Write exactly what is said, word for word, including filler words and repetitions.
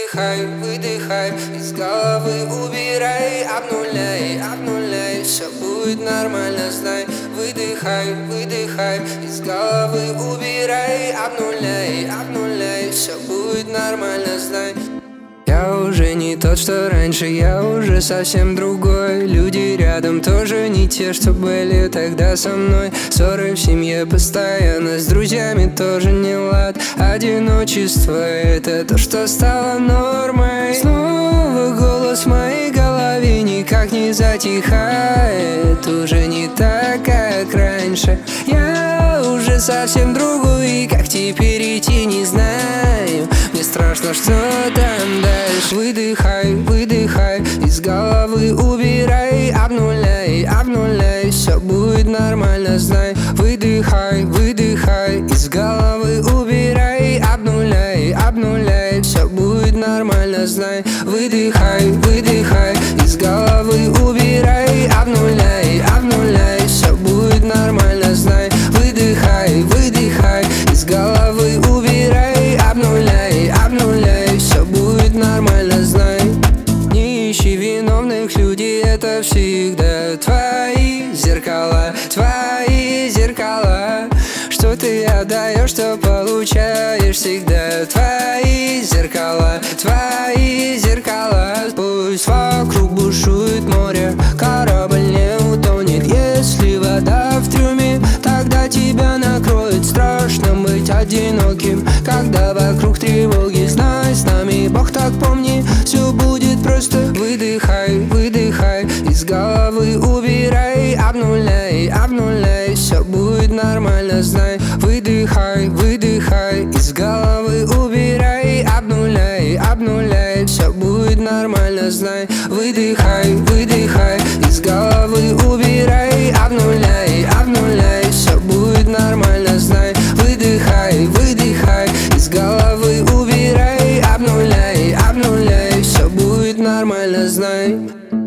Выдыхай, выдыхай, из головы убирай, обнуляй, обнуляй, все будет нормально, знай. Выдыхай, выдыхай, из головы убирай, обнуляй, обнуляй, все будет нормально, знай. Я уже не тот, что раньше, я уже совсем другой. Люди рядом тоже не те, что были тогда со мной. Ссоры в семье постоянно, с друзьями тоже не лад. Одиночество — это то, что стало нормой. Снова голос в моей голове никак не затихает. Уже не так, как раньше. Я уже совсем другой, и как теперь идти не знаю. Мне страшно, что там дальше. Выдыхай, выдыхай, из головы убирай, обнуляй, обнуляй, все будет нормально, знай. Выдыхай, выдыхай, из головы убирай, обнуляй, обнуляй, все будет нормально, знай. Выдыхай, выдыхай, из головы убирай, обнуляй, обнуляй, все будет нормально, знай. Выдыхай, выдыхай, из головы убирай, обнуляй, обнуляй, все будет нормально, знай. Не ищи виновных людей, это всегда твои зеркала, твои зеркала. Что ты отдаешь, что получаешь, всегда твои зеркала, твои зеркала. Пусть вокруг бушует море, корабль не утонет. Если вода в трюме, тогда тебя накроет. Страшно быть одиноким, когда вокруг тревоги. Знай, с нами Бог, так помни, все будет просто. Выдыхай, выдыхай, из головы убирай, обнуляй, обнуляй, все будет нормально, знай. Выдыхай, выдыхай, из головы убирай, обнуляй, обнуляй, все будет нормально, знай. Выдыхай, выдыхай, из головы убирай, обнуляй, обнуляй, все будет нормально, знай. Выдыхай, выдыхай, из головы убирай, обнуляй, обнуляй, все будет нормально, знай.